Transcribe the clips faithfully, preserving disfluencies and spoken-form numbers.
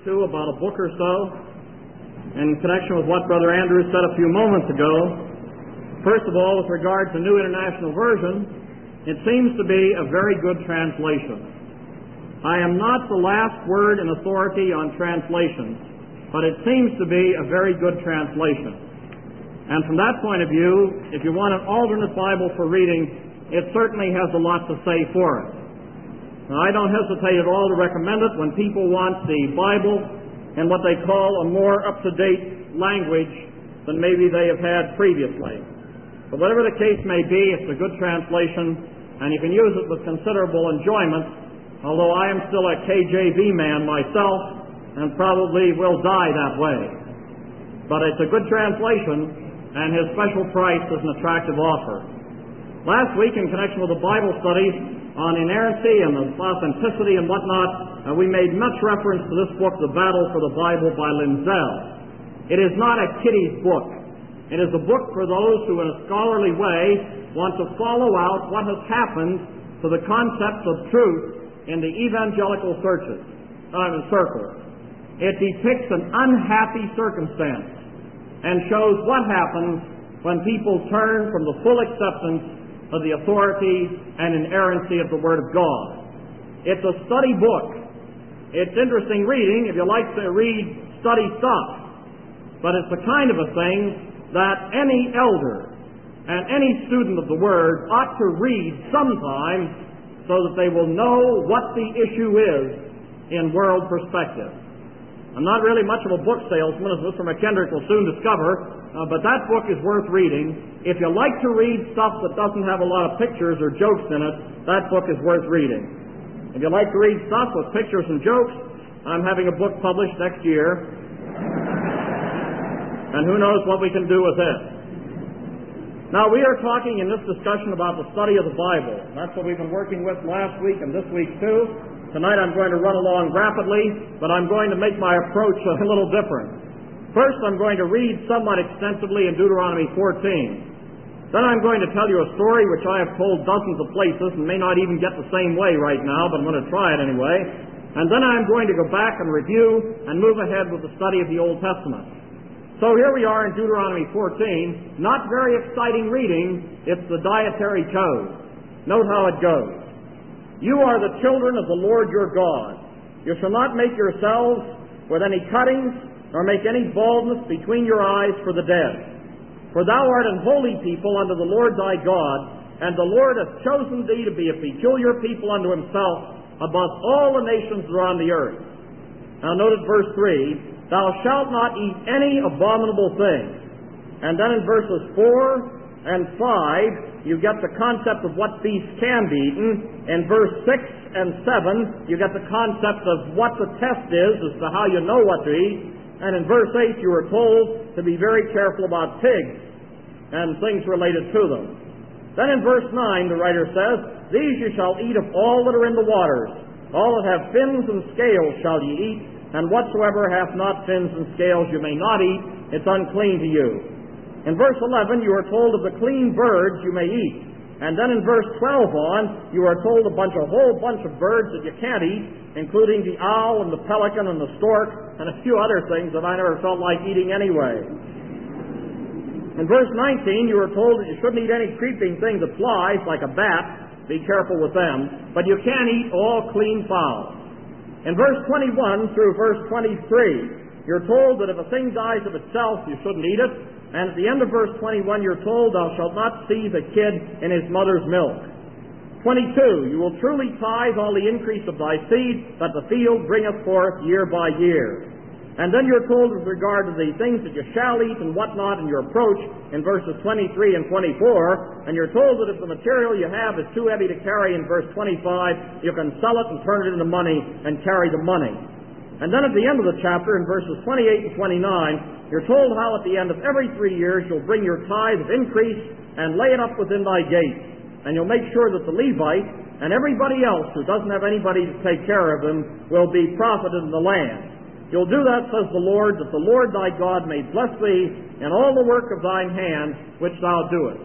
two about a book or so in connection with what Brother Andrews said a few moments ago. First of all, with regard to New International Version, it seems to be a very good translation. I am not the last word in authority on translations, but it seems to be a very good translation. And from that point of view, if you want an alternate Bible for reading, it certainly has a lot to say for it. Now, I don't hesitate at all to recommend it when people want the Bible in what they call a more up-to-date language than maybe they have had previously. But whatever the case may be, it's a good translation, and you can use it with considerable enjoyment, although I am still a K J V man myself and probably will die that way. But it's a good translation, and his special price is an attractive offer. Last week, in connection with the Bible studies on inerrancy and the authenticity and whatnot, uh, we made much reference to this book, The Battle for the Bible by Lindsell. It is not a kiddie's book. It is a book for those who, in a scholarly way, want to follow out what has happened to the concepts of truth in the evangelical churches, uh, circles. It depicts an unhappy circumstance and shows what happens when people turn from the full acceptance of the authority and inerrancy of the Word of God. It's a study book. It's interesting reading if you like to read study stuff, but it's the kind of a thing that any elder and any student of the Word ought to read sometime so that they will know what the issue is in world perspective. I'm not really much of a book salesman, as Mister McKendrick will soon discover, uh, but that book is worth reading. If you like to read stuff that doesn't have a lot of pictures or jokes in it, that book is worth reading. If you like to read stuff with pictures and jokes, I'm having a book published next year, and who knows what we can do with it. Now, we are talking in this discussion about the study of the Bible. That's what we've been working with last week and this week too. Tonight I'm going to run along rapidly, but I'm going to make my approach a little different. First, I'm going to read somewhat extensively in Deuteronomy fourteen. Then I'm going to tell you a story which I have told dozens of places and may not even get the same way right now, but I'm going to try it anyway. And then I'm going to go back and review and move ahead with the study of the Old Testament. So here we are in Deuteronomy fourteen. Not very exciting reading. It's the dietary code. Note how it goes. You are the children of the Lord your God. You shall not make yourselves with any cuttings, nor make any baldness between your eyes for the dead. For thou art an holy people unto the Lord thy God, and the Lord hath chosen thee to be a peculiar people unto himself above all the nations that are on the earth. Now notice verse three, thou shalt not eat any abominable thing. And then in verses four and five, you get the concept of what beasts can be eaten. In verse six and seven, you get the concept of what the test is as to how you know what to eat. And in verse eight, you are told to be very careful about pigs and things related to them. Then in verse nine, the writer says, these you shall eat of all that are in the waters. All that have fins and scales shall ye eat, and whatsoever hath not fins and scales you may not eat. It's unclean to you. In verse eleven, you are told of the clean birds you may eat. And then in verse twelve on, you are told a bunch, a whole bunch of birds that you can't eat, including the owl and the pelican and the stork and a few other things that I never felt like eating anyway. In verse nineteen, you are told that you shouldn't eat any creeping thing that flies, like a bat. Be careful with them. But you can eat all clean fowl. In verse twenty-one through verse twenty-three, you're told that if a thing dies of itself, you shouldn't eat it. And at the end of verse twenty-one, you're told, thou shalt not see the kid in his mother's milk. twenty-two, you will truly tithe all the increase of thy seed, that the field bringeth forth year by year. And then you're told with regard to the things that you shall eat and whatnot in your approach in verses twenty-three and twenty-four, and you're told that if the material you have is too heavy to carry in verse twenty-five, you can sell it and turn it into money and carry the money. And then at the end of the chapter, in verses twenty-eight and twenty-nine, you're told how at the end of every three years you'll bring your tithe of increase and lay it up within thy gates. And you'll make sure that the Levite and everybody else who doesn't have anybody to take care of them will be profited in the land. You'll do that, says the Lord, that the Lord thy God may bless thee in all the work of thine hands which thou doest.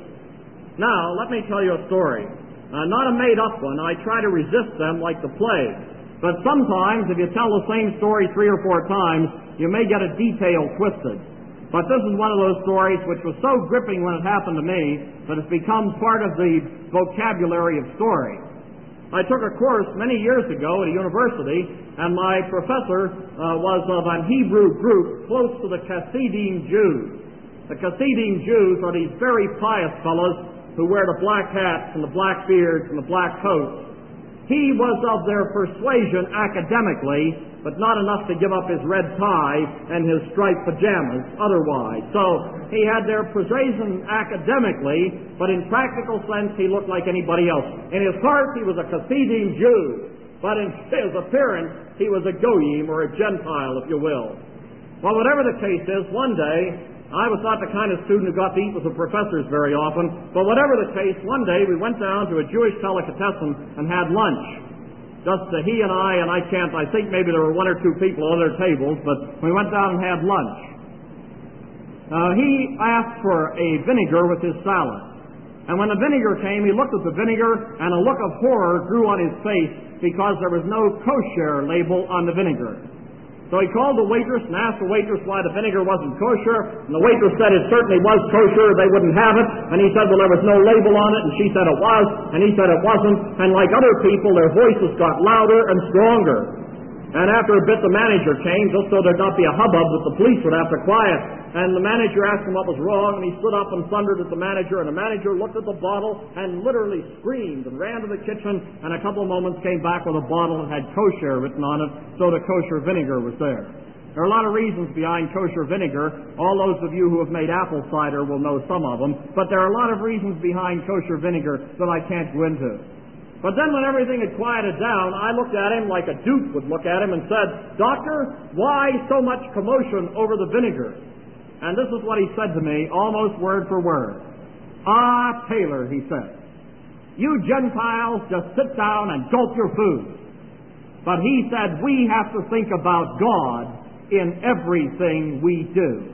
Now, let me tell you a story. Uh, not a made-up one. I try to resist them like the plague. But sometimes, if you tell the same story three or four times, you may get a detail twisted. But this is one of those stories which was so gripping when it happened to me that it's become part of the vocabulary of story. I took a course many years ago at a university, and my professor uh, was of an Hebrew group close to the Hasidim Jews. The Hasidim Jews are these very pious fellows who wear the black hats and the black beards and the black coats. He was of their persuasion academically, but not enough to give up his red tie and his striped pajamas otherwise. So he had their persuasion academically, but in practical sense he looked like anybody else. In his heart he was a Hasidim Jew, but in his appearance he was a Goyim, or a Gentile, if you will. Well, whatever the case is, one day, I was not the kind of student who got to eat with the professors very often, but whatever the case, one day we went down to a Jewish delicatessen and had lunch. Just uh, he and I, and I can't, I think maybe there were one or two people at other tables, but we went down and had lunch. Uh, he asked for a vinegar with his salad. And when the vinegar came, he looked at the vinegar, and a look of horror grew on his face because there was no kosher label on the vinegar. So he called the waitress and asked the waitress why the vinegar wasn't kosher, and the waitress said it certainly was kosher, they wouldn't have it, and he said, well, there was no label on it, and she said it was, and he said it wasn't, and like other people, their voices got louder and stronger. And after a bit, the manager came, just so there'd not be a hubbub that the police would have to quiet. And the manager asked him what was wrong, and he stood up and thundered at the manager, and the manager looked at the bottle and literally screamed and ran to the kitchen, and a couple of moments came back with a bottle that had kosher written on it, so the kosher vinegar was there. There are a lot of reasons behind kosher vinegar. All those of you who have made apple cider will know some of them, but there are a lot of reasons behind kosher vinegar that I can't go into. But then when everything had quieted down, I looked at him like a duke would look at him and said, Doctor, why so much commotion over the vinegar? And this is what he said to me, almost word for word. Ah, Taylor, he said, you Gentiles just sit down and gulp your food. But he said, we have to think about God in everything we do.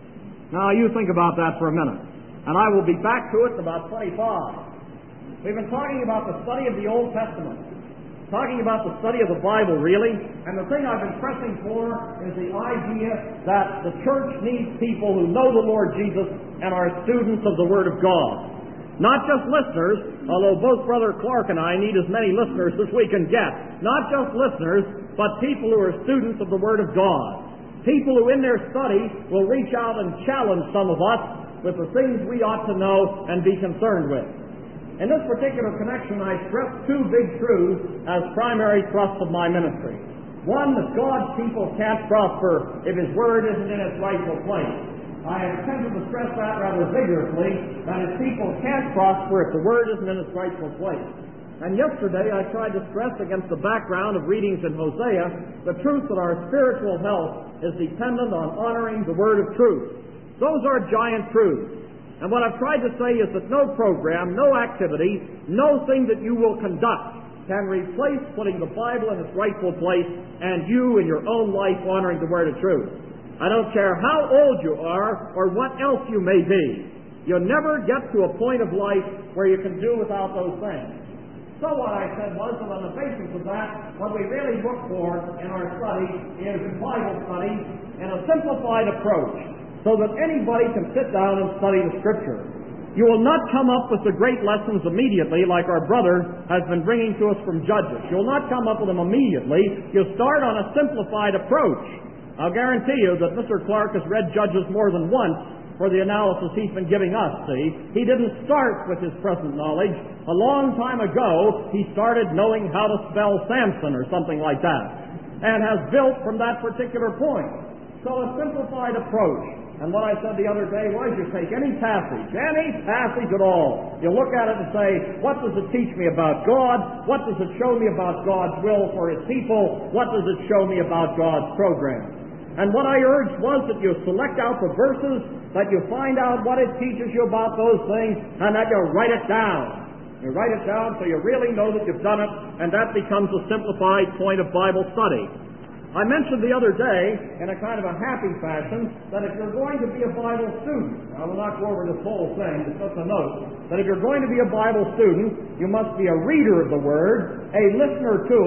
Now, you think about that for a minute. And I will be back to it in about twenty-five. We've been talking about the study of the Old Testament, talking about the study of the Bible, really, and the thing I've been pressing for is the idea that the church needs people who know the Lord Jesus and are students of the Word of God. Not just listeners, although both Brother Clark and I need as many listeners as we can get. Not just listeners, but people who are students of the Word of God. People who in their study will reach out and challenge some of us with the things we ought to know and be concerned with. In this particular connection, I stress two big truths as primary thrusts of my ministry. One, that God's people can't prosper if His Word isn't in its rightful place. I have attempted to stress that rather vigorously, that His people can't prosper if the Word isn't in its rightful place. And yesterday I tried to stress against the background of readings in Hosea the truth that our spiritual health is dependent on honoring the Word of truth. Those are giant truths. And what I've tried to say is that no program, no activity, no thing that you will conduct can replace putting the Bible in its rightful place and you in your own life honoring the Word of truth. I don't care how old you are or what else you may be. You'll never get to a point of life where you can do without those things. So what I said was that on the basis of that, what we really look for in our study is Bible study in a simplified approach, so that anybody can sit down and study the Scripture. You will not come up with the great lessons immediately like our brother has been bringing to us from Judges. You'll not come up with them immediately. You'll start on a simplified approach. I'll guarantee you that Mister Clark has read Judges more than once for the analysis he's been giving us, see. He didn't start with his present knowledge. A long time ago, he started knowing how to spell Samson or something like that, and has built from that particular point. So a simplified approach. And what I said the other day was, you take any passage, any passage at all, you look at it and say, what does it teach me about God? What does it show me about God's will for His people? What does it show me about God's program? And what I urged was that you select out the verses, that you find out what it teaches you about those things, and that you write it down. You write it down so you really know that you've done it, and that becomes a simplified point of Bible study. I mentioned the other day, in a kind of a happy fashion, that if you're going to be a Bible student, I will not go over this whole thing, it's just a note, that if you're going to be a Bible student, you must be a reader of the Word, a listener to it,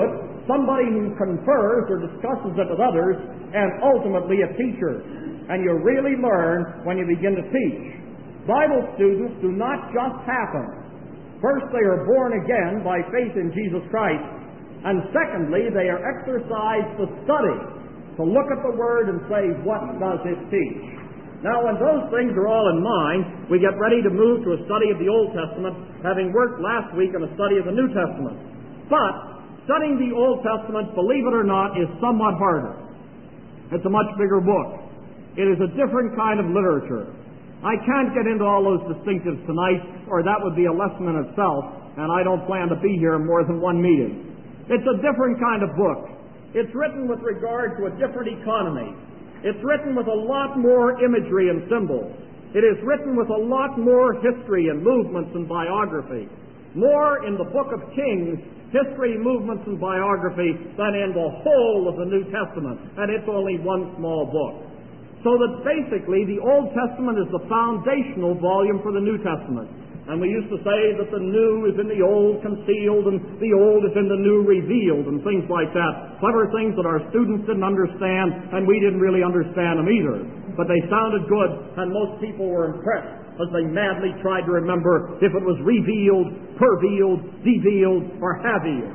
somebody who confers or discusses it with others, and ultimately a teacher. And you really learn when you begin to teach. Bible students do not just happen. First, they are born again by faith in Jesus Christ. And secondly, they are exercised to study, to look at the Word and say, what does it teach? Now, when those things are all in mind, we get ready to move to a study of the Old Testament, having worked last week on a study of the New Testament. But studying the Old Testament, believe it or not, is somewhat harder. It's a much bigger book. It is a different kind of literature. I can't get into all those distinctives tonight, or that would be a lesson in itself, and I don't plan to be here more than one meeting. It's a different kind of book. It's written with regard to a different economy. It's written with a lot more imagery and symbols. It is written with a lot more history and movements and biography. More in the book of Kings, history, movements, and biography than in the whole of the New Testament. And it's only one small book. So that basically the Old Testament is the foundational volume for the New Testament. And we used to say that the new is in the old concealed and the old is in the new revealed and things like that. Clever things that our students didn't understand and we didn't really understand them either. But they sounded good and most people were impressed as they madly tried to remember if it was revealed, pervealed, devealed, or havealed.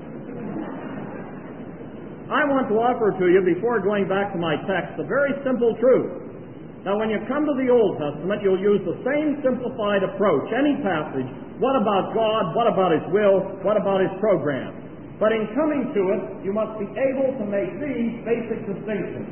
I want to offer to you, before going back to my text, a very simple truth. Now, when you come to the Old Testament, you'll use the same simplified approach. Any passage, what about God? What about His will? What about His program? But in coming to it, you must be able to make these basic distinctions.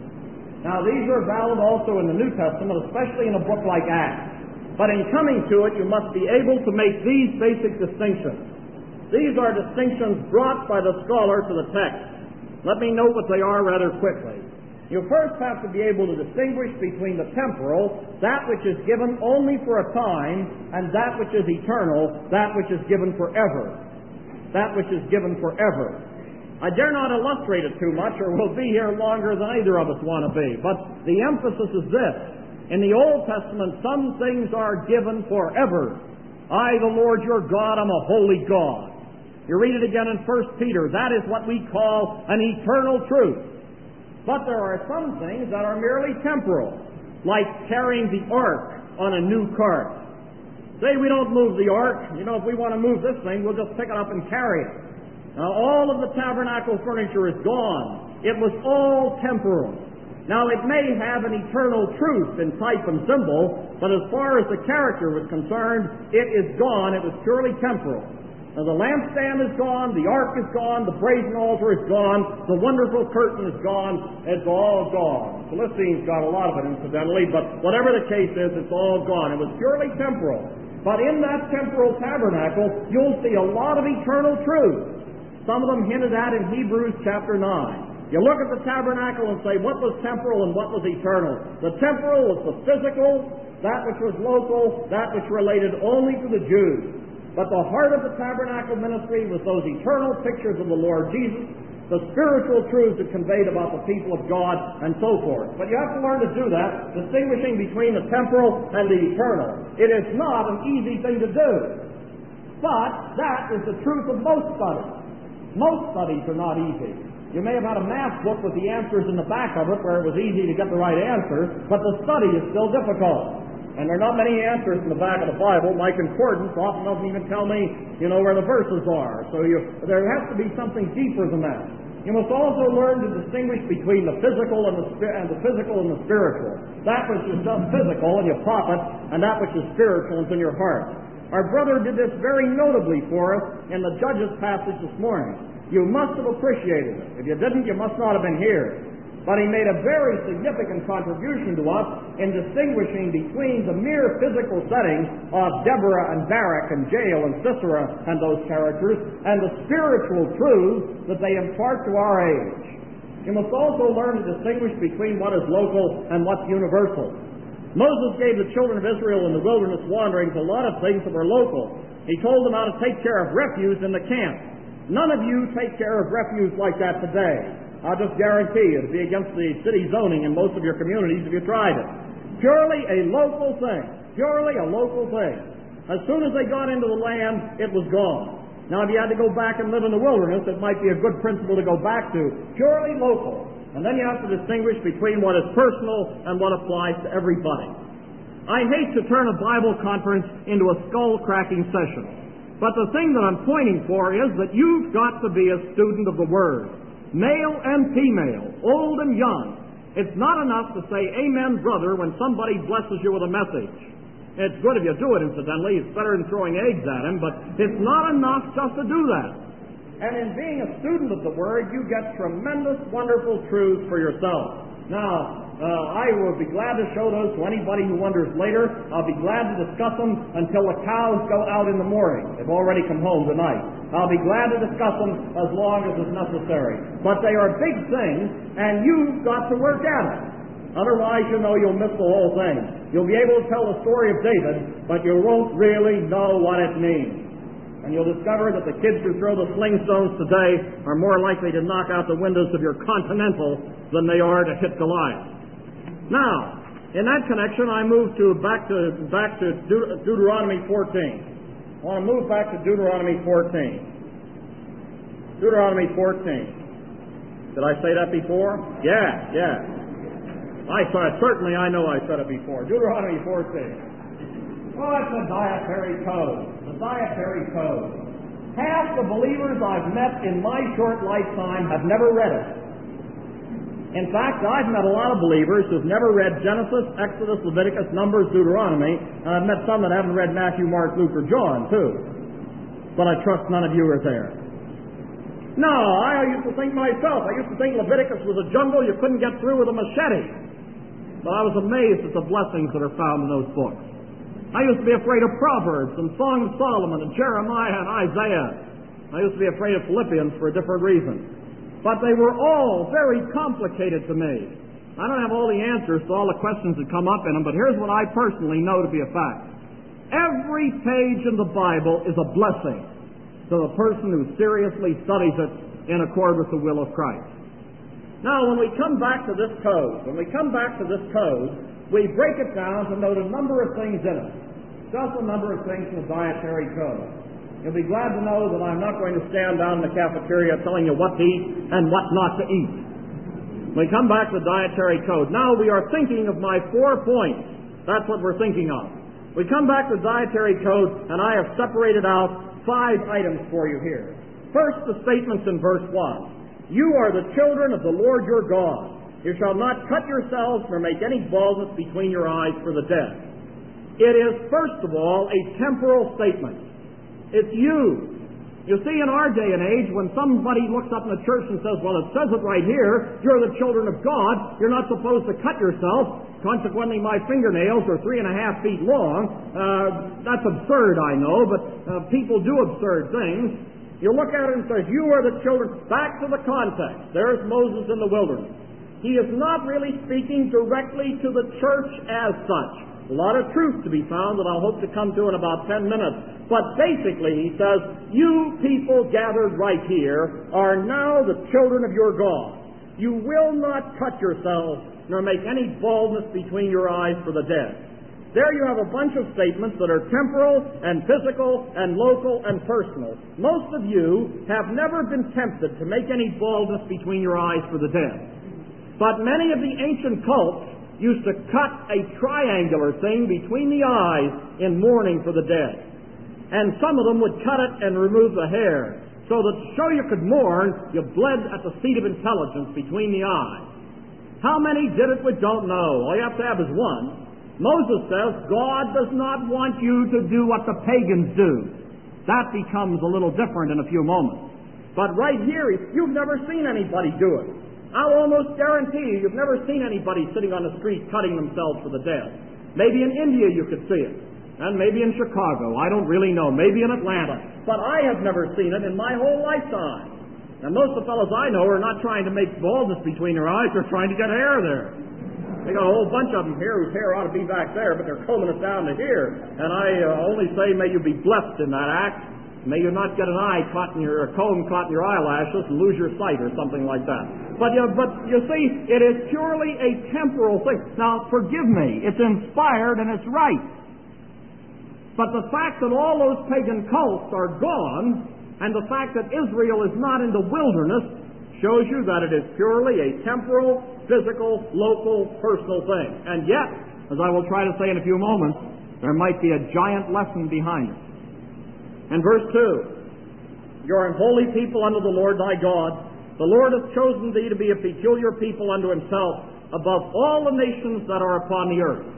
Now, these are valid also in the New Testament, especially in a book like Acts. But in coming to it, you must be able to make these basic distinctions. These are distinctions brought by the scholar to the text. Let me note what they are rather quickly. You first have to be able to distinguish between the temporal, that which is given only for a time, and that which is eternal, that which is given forever. That which is given forever. I dare not illustrate it too much, or we'll be here longer than either of us want to be. But the emphasis is this. In the Old Testament, some things are given forever. I, the Lord your God, am a holy God. You read it again in First Peter. That is what we call an eternal truth. But there are some things that are merely temporal, like carrying the ark on a new cart. Say we don't move the ark. You know, if we want to move this thing, we'll just pick it up and carry it. Now, all of the tabernacle furniture is gone. It was all temporal. Now, it may have an eternal truth in type and symbol, but as far as the character was concerned, it is gone. It was purely temporal. Now, the lampstand is gone, the ark is gone, the brazen altar is gone, the wonderful curtain is gone, it's all gone. Philistines got a lot of it, incidentally, but whatever the case is, it's all gone. It was purely temporal. But in that temporal tabernacle, you'll see a lot of eternal truth. Some of them hinted at in Hebrews chapter nine. You look at the tabernacle and say, what was temporal and what was eternal? The temporal was the physical, that which was local, that which related only to the Jews. But the heart of the tabernacle ministry was those eternal pictures of the Lord Jesus, the spiritual truths it conveyed about the people of God, and so forth. But you have to learn to do that, distinguishing between the temporal and the eternal. It is not an easy thing to do. But that is the truth of most studies. Most studies are not easy. You may have had a math book with the answers in the back of it where it was easy to get the right answers, but the study is still difficult. And there are not many answers in the back of the Bible. My concordance often doesn't even tell me, you know, where the verses are. So you, there has to be something deeper than that. You must also learn to distinguish between the physical and the, and the physical and the spiritual. That which is just physical and you pop it, and that which is spiritual is in your heart. Our brother did this very notably for us in the Judges passage this morning. You must have appreciated it. If you didn't, you must not have been here. But he made a very significant contribution to us in distinguishing between the mere physical setting of Deborah and Barak and Jael and Sisera and those characters and the spiritual truths that they impart to our age. You must also learn to distinguish between what is local and what's universal. Moses gave the children of Israel in the wilderness wanderings a lot of things that were local. He told them how to take care of refuse in the camp. None of you take care of refuse like that today. I'll just guarantee you, it'd be against the city zoning in most of your communities if you tried it. Purely a local thing. Purely a local thing. As soon as they got into the land, it was gone. Now, if you had to go back and live in the wilderness, it might be a good principle to go back to. Purely local. And then you have to distinguish between what is personal and what applies to everybody. I hate to turn a Bible conference into a skull-cracking session. But the thing that I'm pointing for is that you've got to be a student of the Word. Male and female, old and young. It's not enough to say, "Amen, brother," when somebody blesses you with a message. It's good if you do it, incidentally. It's better than throwing eggs at him, but it's not enough just to do that. And in being a student of the Word, you get tremendous, wonderful truths for yourself. Now, uh, I will be glad to show those to anybody who wonders later. I'll be glad to discuss them until the cows go out in the morning. They've already come home tonight. I'll be glad to discuss them as long as is necessary. But they are big things, and you've got to work at it. Otherwise, you know, you'll miss the whole thing. You'll be able to tell the story of David, but you won't really know what it means. And you'll discover that the kids who throw the sling stones today are more likely to knock out the windows of your Continental than they are to hit Goliath. Now, in that connection, I move to back to back to Deut- Deuteronomy fourteen. I want to move back to Deuteronomy fourteen. Deuteronomy fourteen. Did I say that before? Yeah, yeah. I saw it. Certainly, I know I said it before. Deuteronomy fourteen. Oh, it's the dietary code. The dietary code. Half the believers I've met in my short lifetime have never read it. In fact, I've met a lot of believers who've never read Genesis, Exodus, Leviticus, Numbers, Deuteronomy, and I've met some that haven't read Matthew, Mark, Luke, or John, too. But I trust none of you are there. No, I used to think myself, I used to think Leviticus was a jungle you couldn't get through with a machete. But I was amazed at the blessings that are found in those books. I used to be afraid of Proverbs and Song of Solomon and Jeremiah and Isaiah. I used to be afraid of Philippians for a different reason. But they were all very complicated to me. I don't have all the answers to all the questions that come up in them, but here's what I personally know to be a fact. Every page in the Bible is a blessing to the person who seriously studies it in accord with the will of Christ. Now, when we come back to this code, when we come back to this code, we break it down to note a number of things in it. Just a number of things in the dietary code. You'll be glad to know that I'm not going to stand down in the cafeteria telling you what to eat and what not to eat. We come back to the dietary code. Now we are thinking of my four points. That's what we're thinking of. We come back to the dietary code, and I have separated out five items for you here. First, the statements in verse one. You are the children of the Lord your God. You shall not cut yourselves nor make any baldness between your eyes for the dead. It is, first of all, a temporal statement. It's you. You see, in our day and age, when somebody looks up in the church and says, well, it says it right here, you're the children of God, you're not supposed to cut yourself, consequently my fingernails are three and a half feet long. Uh, that's absurd, I know, but uh, people do absurd things. You look at it and says, you are the children. Back to the context. There's Moses in the wilderness. He is not really speaking directly to the church as such. A lot of truth to be found that I'll hope to come to in about ten minutes. But basically, he says, you people gathered right here are now the children of your God. You will not cut yourselves nor make any baldness between your eyes for the dead. There you have a bunch of statements that are temporal and physical and local and personal. Most of you have never been tempted to make any baldness between your eyes for the dead. But many of the ancient cults used to cut a triangular thing between the eyes in mourning for the dead. And some of them would cut it and remove the hair, so that to show you could mourn, you bled at the seat of intelligence between the eyes. How many did it? We don't know. All you have to have is one. Moses says, God does not want you to do what the pagans do. That becomes a little different in a few moments. But right here, you've never seen anybody do it. I'll almost guarantee you, you've never seen anybody sitting on the street cutting themselves for the dead. Maybe in India you could see it. And maybe in Chicago. I don't really know. Maybe in Atlanta. But I have never seen it in my whole lifetime. And most of the fellows I know are not trying to make baldness between their eyes. They're trying to get hair there. They got a whole bunch of them here whose hair ought to be back there, but they're combing it down to here. And I uh, only say, may you be blessed in that act. May you not get an eye caught in your, a comb caught in your eyelashes and lose your sight or something like that. But, uh, but you see, it is purely a temporal thing. Now, forgive me, it's inspired and it's right. But the fact that all those pagan cults are gone And the fact that Israel is not in the wilderness shows you that it is purely a temporal, physical, local, personal thing. And yet, as I will try to say in a few moments, there might be a giant lesson behind it. And verse two, you are an holy people unto the Lord thy God. The Lord hath chosen thee to be a peculiar people unto himself above all the nations that are upon the earth.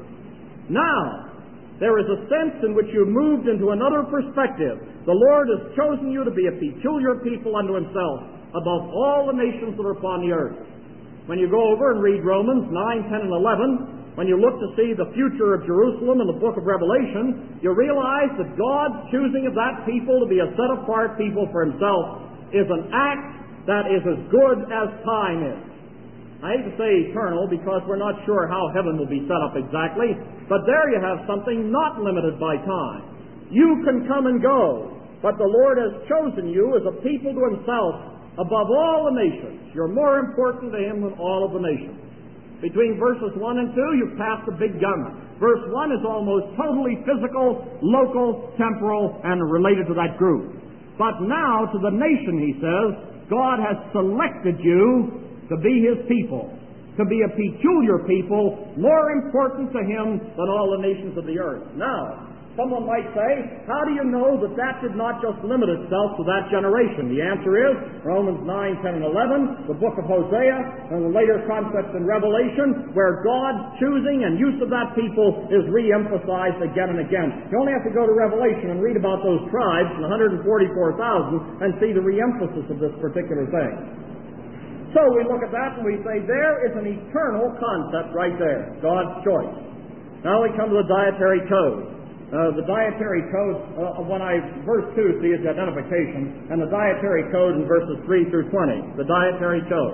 Now, there is a sense in which you moved into another perspective. The Lord has chosen you to be a peculiar people unto himself above all the nations that are upon the earth. When you go over and read Romans nine, ten, and eleven, when you look to see the future of Jerusalem in the book of Revelation, you realize that God's choosing of that people to be a set-apart people for himself is an act that is as good as time is. I hate to say eternal because we're not sure how heaven will be set up exactly, but there you have something not limited by time. You can come and go, but the Lord has chosen you as a people to himself above all the nations. You're more important to him than all of the nations. Between verses one and two, you've passed the big gun. Verse one is almost totally physical, local, temporal, and related to that group. But now, to the nation, he says, God has selected you to be his people, to be a peculiar people, more important to him than all the nations of the earth. Now, someone might say, how do you know that that did not just limit itself to that generation? The answer is Romans nine, ten, and eleven, the book of Hosea, and the later concepts in Revelation, where God's choosing and use of that people is re-emphasized again and again. You only have to go to Revelation and read about those tribes, one hundred forty-four thousand, and see the re-emphasis of this particular thing. So we look at that and we say, there is an eternal concept right there, God's choice. Now we come to the dietary code. Uh, the dietary code, uh, when I, verse two, see its identification, and the dietary code in verses three through twenty. The dietary code.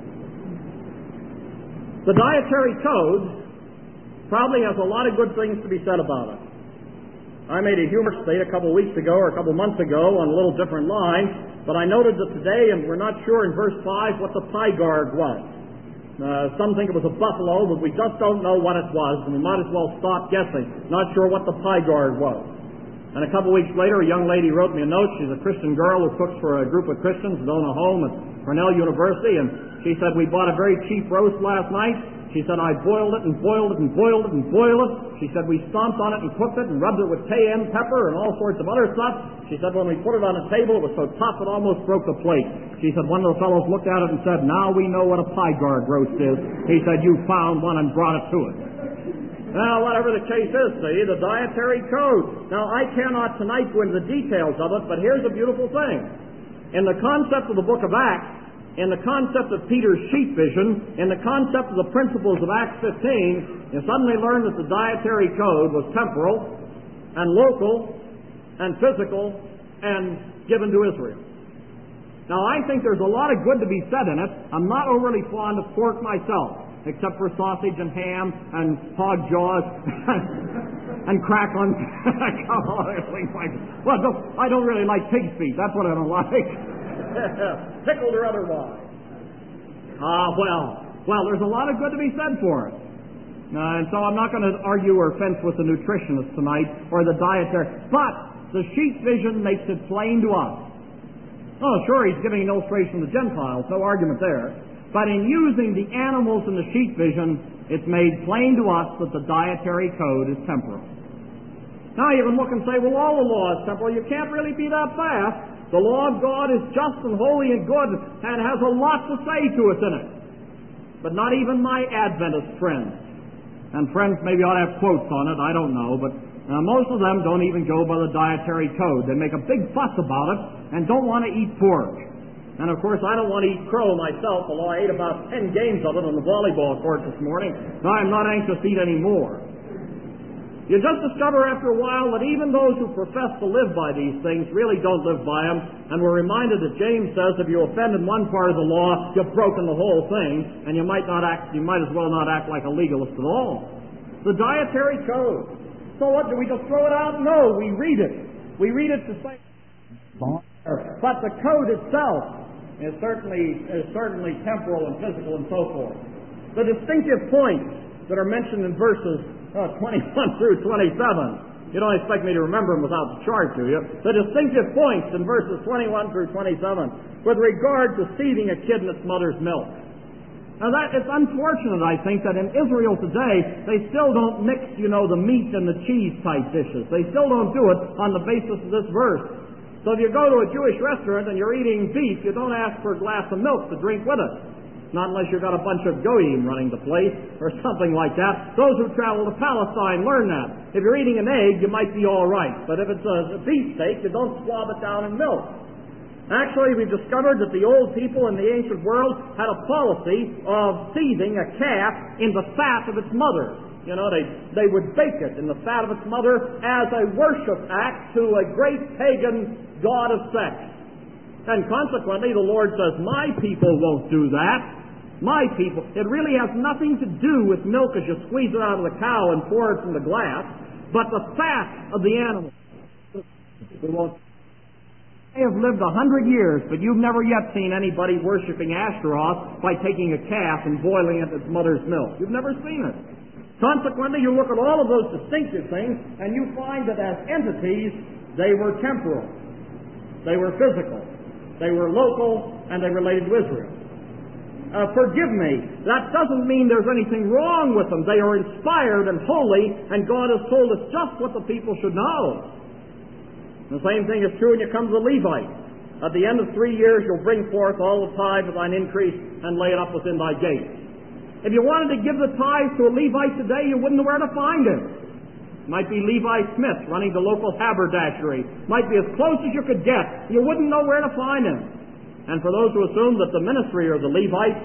The dietary code probably has a lot of good things to be said about it. I made a humor state a couple weeks ago or a couple months ago on a little different line, but I noted that today, and we're not sure in verse five what the pygard was. Uh, some think it was a buffalo, but we just don't know what it was, and we might as well stop guessing. Not sure what the pygard was. And a couple weeks later, a young lady wrote me a note. She's a Christian girl who cooks for a group of Christians that own a home at Cornell University, and she said, we bought a very cheap roast last night. She said, I boiled it and boiled it and boiled it and boiled it. She said, we stomped on it and cooked it and rubbed it with cayenne pepper and all sorts of other stuff. She said, when we put it on the table, it was so tough it almost broke the plate. She said, one of the fellows looked at it and said, now we know what a pygard roast is. He said, you found one and brought it to us. Now, whatever the case is, see, the dietary code. Now, I cannot tonight go into the details of it, but here's a beautiful thing. In the concept of the book of Acts, in the concept of Peter's sheep vision, in the concept of the principles of Acts fifteen, you suddenly learn that the dietary code was temporal and local and physical and given to Israel. Now, I think there's a lot of good to be said in it. I'm not overly fond of pork myself, except for sausage and ham and hog jaws and crack on. Well, don't, I don't really like pig's feet. That's what I don't like. Pickled or otherwise. Ah, well, well, there's a lot of good to be said for it. Uh, and so I'm not going to argue or fence with the nutritionist tonight or the dietary. But the sheep vision makes it plain to us. Oh, sure, he's giving an illustration of the Gentiles. No argument there. But in using the animals in the sheep vision, it's made plain to us that the dietary code is temporal. Now you can look and say, well, all the law is temporal. You can't really be that fast. The law of God is just and holy and good and has a lot to say to us in it. But not even my Adventist friends. And friends maybe ought to have quotes on it, I don't know, but uh, most of them don't even go by the dietary code. They make a big fuss about it and don't want to eat pork. And of course I don't want to eat crow myself, although I ate about ten games of it on the volleyball court this morning. I'm not anxious to eat any more. You just discover after a while that even those who profess to live by these things really don't live by them, and we're reminded that James says if you offend in one part of the law, you've broken the whole thing, and you might not act, you might as well not act like a legalist at all. The dietary code. So what, do we just throw it out? No, we read it. We read it to say, but the code itself is certainly is certainly temporal and physical and so forth. The distinctive points that are mentioned in verses Uh, twenty-one through twenty-seven You don't expect me to remember them without the chart, do you? The distinctive points in verses twenty-one through twenty-seven with regard to seething a kid in its mother's milk. Now that, it's unfortunate, I think, that in Israel today, they still don't mix, you know, the meat and the cheese type dishes. They still don't do it on the basis of this verse. So if you go to a Jewish restaurant and you're eating beef, you don't ask for a glass of milk to drink with it. Not unless you've got a bunch of goyim running the place or something like that. Those who travel to Palestine learn that. If you're eating an egg, you might be all right. But if it's a, a beef steak, you don't swab it down in milk. Actually, we've discovered that the old people in the ancient world had a policy of seething a calf in the fat of its mother. You know, they, they would bake it in the fat of its mother as a worship act to a great pagan god of sex. And consequently, the Lord says, my people won't do that. My people. It really has nothing to do with milk as you squeeze it out of the cow and pour it from the glass, but the fat of the animal. We won't. They have lived a hundred years, but you've never yet seen anybody worshiping Ashtaroth by taking a calf and boiling it in its mother's milk. You've never seen it. Consequently, you look at all of those distinctive things, and you find that as entities, they were temporal. They were physical. They were local, and they related to Israel. Uh, forgive me, that doesn't mean there's anything wrong with them. They are inspired and holy, and God has told us just what the people should know. The same thing is true when you come to the Levite. At the end of three years, you'll bring forth all the tithe of thine increase and lay it up within thy gates. If you wanted to give the tithe to a Levite today, you wouldn't know where to find him. Might be Levi Smith running the local haberdashery. Might be as close as you could get. You wouldn't know where to find him. And for those who assume that the ministry are the Levites,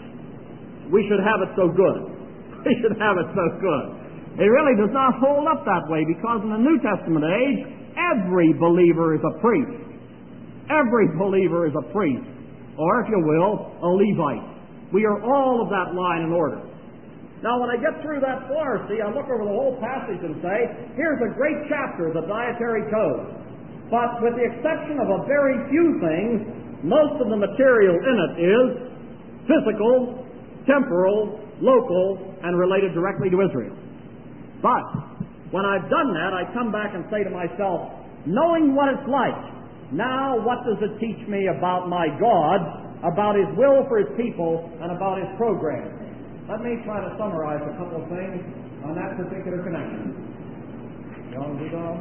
we should have it so good. We should have it so good. It really does not hold up that way, because in the New Testament age, every believer is a priest. Every believer is a priest. Or, if you will, a Levite. We are all of that line and order. Now, when I get through that far, see, I look over the whole passage and say, here's a great chapter of the Dietary Code. But with the exception of a very few things, most of the material in it is physical, temporal, local, and related directly to Israel. But when I've done that, I come back and say to myself, knowing what it's like, now what does it teach me about my God, about His will for His people, and about His program? Let me try to summarize a couple of things on that particular connection. You want to do that?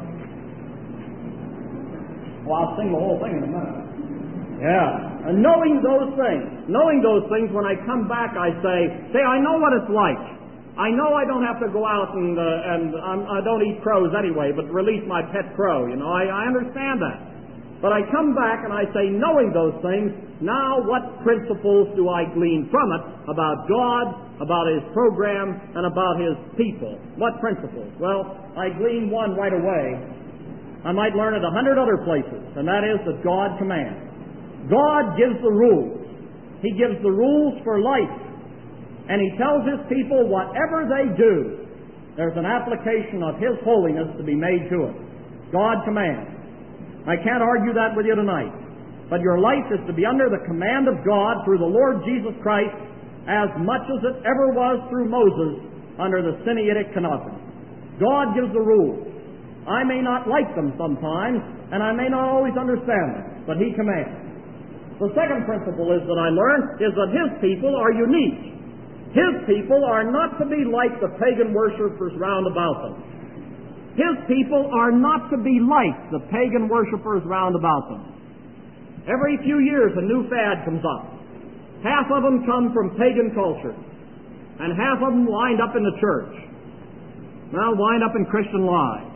Well, I'll sing the whole thing in a minute. Yeah. And knowing those things, knowing those things, when I come back, I say, say, I know what it's like. I know I don't have to go out and, uh, and um, I don't eat crows anyway, but release my pet crow. You know, I, I understand that. But I come back and I say, knowing those things, now what principles do I glean from it about God, about His program, and about His people? What principles? Well, I glean one right away. I might learn it a hundred other places, and that is that God commands. God gives the rules. He gives the rules for life. And He tells His people whatever they do, there's an application of His holiness to be made to it. God commands. I can't argue that with you tonight. But your life is to be under the command of God through the Lord Jesus Christ as much as it ever was through Moses under the Sinaitic Canopy. God gives the rules. I may not like them sometimes, and I may not always understand them, but He commands. The second principle is that I learned is that His people are unique. His people are not to be like the pagan worshippers round about them. His people are not to be like the pagan worshippers round about them. Every few years a new fad comes up. Half of them come from pagan culture, and half of them wind up in the church. Well, wind up in Christian lives.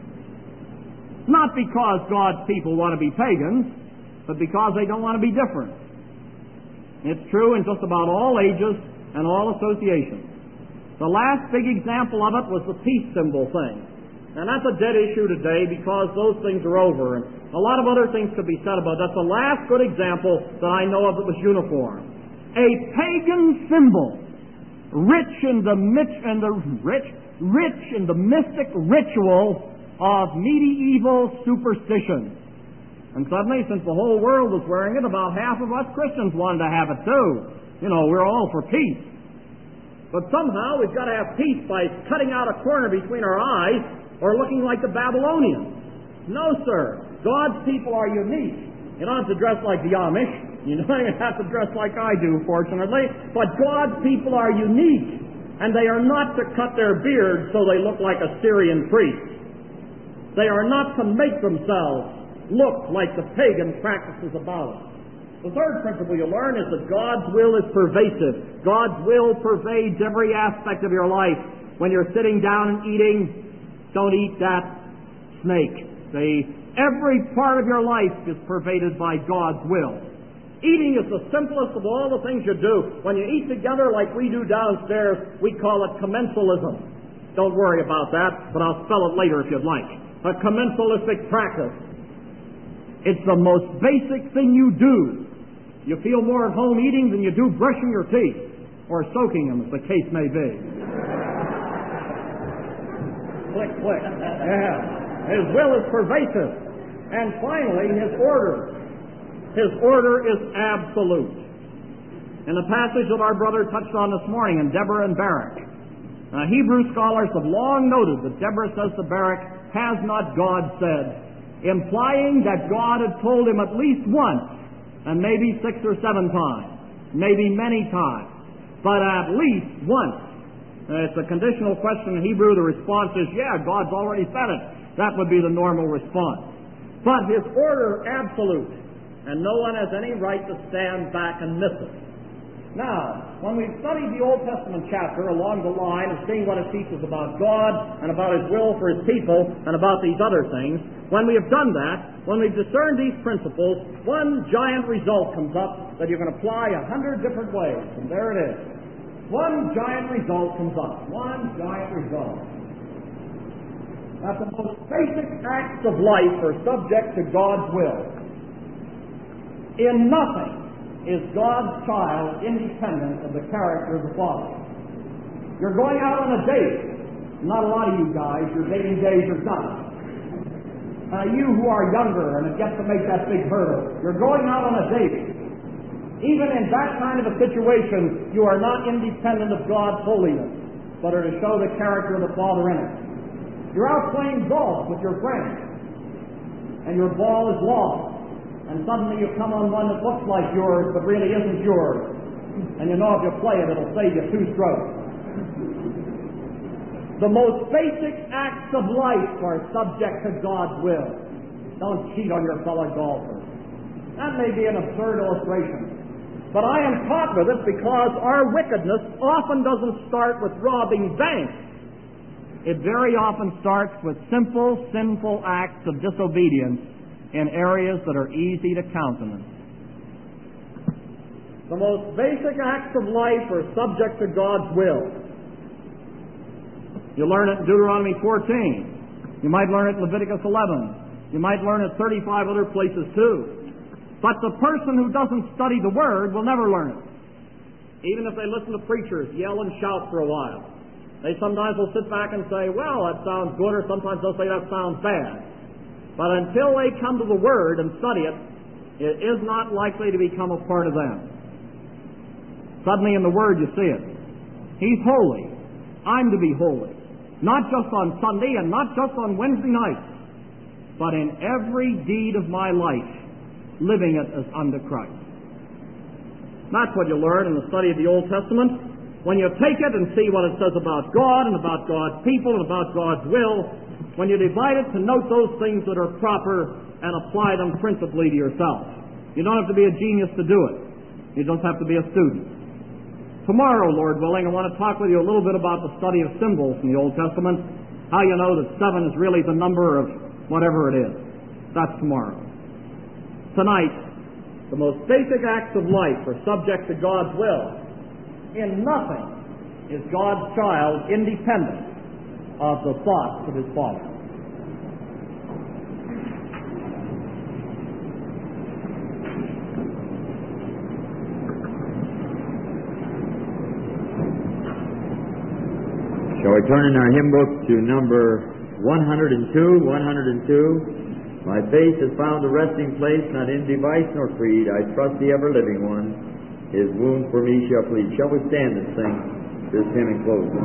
Not because God's people want to be pagans, but because they don't want to be different. It's true in just about all ages and all associations. The last big example of it was the peace symbol thing. And that's a dead issue today because those things are over. And a lot of other things could be said about it. That's the last good example that I know of that was uniform. A pagan symbol, rich in the, mit- in the rich, rich in the mystic ritual of medieval superstition. And suddenly, since the whole world was wearing it, about half of us Christians wanted to have it too. You know, we're all for peace. But somehow we've got to have peace by cutting out a corner between our eyes or looking like the Babylonians. No, sir. God's people are unique. You don't have to dress like the Amish. You don't even have to dress like I do, fortunately. But God's people are unique, and they are not to cut their beards so they look like Assyrian priests. They are not to make themselves look like the pagan practices about us. The third principle you learn is that God's will is pervasive. God's will pervades every aspect of your life. When you're sitting down and eating, don't eat that snake. See, every part of your life is pervaded by God's will. Eating is the simplest of all the things you do. When you eat together like we do downstairs, we call it commensalism. Don't worry about that, but I'll spell it later if you'd like. A commensalistic practice. It's the most basic thing you do. You feel more at home eating than you do brushing your teeth, or soaking them, as the case may be. Click, click. Yeah. His will is pervasive. And finally, His order. His order is absolute. In the passage that our brother touched on this morning in Deborah and Barak, uh, Hebrew scholars have long noted that Deborah says to Barak, "Has not God said?" implying that God had told him at least once, and maybe six or seven times, maybe many times, but at least once. Uh, it's a conditional question in Hebrew. The response is, yeah, God's already said it. That would be the normal response. But His order absolute, and no one has any right to stand back and miss it. Now, when we've studied the Old Testament chapter along the line of seeing what it teaches about God and about His will for His people and about these other things, when we have done that, when we've discerned these principles, one giant result comes up that you can apply a hundred different ways, and there it is. One giant result comes up. One giant result. That the most basic acts of life are subject to God's will. In nothing is God's child independent of the character of the Father. You're going out on a date. Not a lot of you guys, your dating days are done. Uh, you who are younger and have yet to make that big hurdle, you're going out on a date. Even in that kind of a situation, you are not independent of God's holiness, but are to show the character of the Father in it. You're out playing golf with your friends, and your ball is lost. And suddenly you come on one that looks like yours, but really isn't yours. And you know if you play it, it'll save you two strokes. The most basic acts of life are subject to God's will. Don't cheat on your fellow golfers. That may be an absurd illustration. But I am taught with it because our wickedness often doesn't start with robbing banks. It very often starts with simple, sinful acts of disobedience in areas that are easy to countenance. The most basic acts of life are subject to God's will. You learn it in Deuteronomy fourteen. You might learn it in Leviticus eleven. You might learn it thirty-five other places too. But the person who doesn't study the Word will never learn it. Even if they listen to preachers yell and shout for a while. They sometimes will sit back and say, well, that sounds good, or sometimes they'll say that sounds bad. But until they come to the Word and study it, it is not likely to become a part of them. Suddenly in the Word you see it. He's holy. I'm to be holy. Not just on Sunday and not just on Wednesday nights, but in every deed of my life, living it as unto Christ. That's what you learn in the study of the Old Testament. When you take it and see what it says about God and about God's people and about God's will, when you divide it to note those things that are proper and apply them principally to yourself. You don't have to be a genius to do it. You just have to be a student. Tomorrow, Lord willing, I want to talk with you a little bit about the study of symbols in the Old Testament, how you know that seven is really the number of whatever it is. That's tomorrow. Tonight, the most basic acts of life are subject to God's will. In nothing is God's child independent of the thoughts of his Father. Shall we turn in our hymn book to number one hundred two, one hundred two. My faith has found a resting place, not in device nor creed. I trust the ever-living one. His wounds for me shall plead. Shall we stand and sing? this hymn in closing.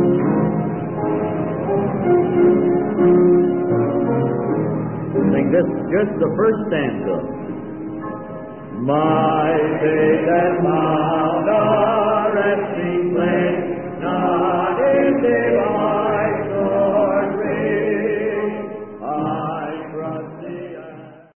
Sing this, just the first stanza. My faith has found a resting place, not in the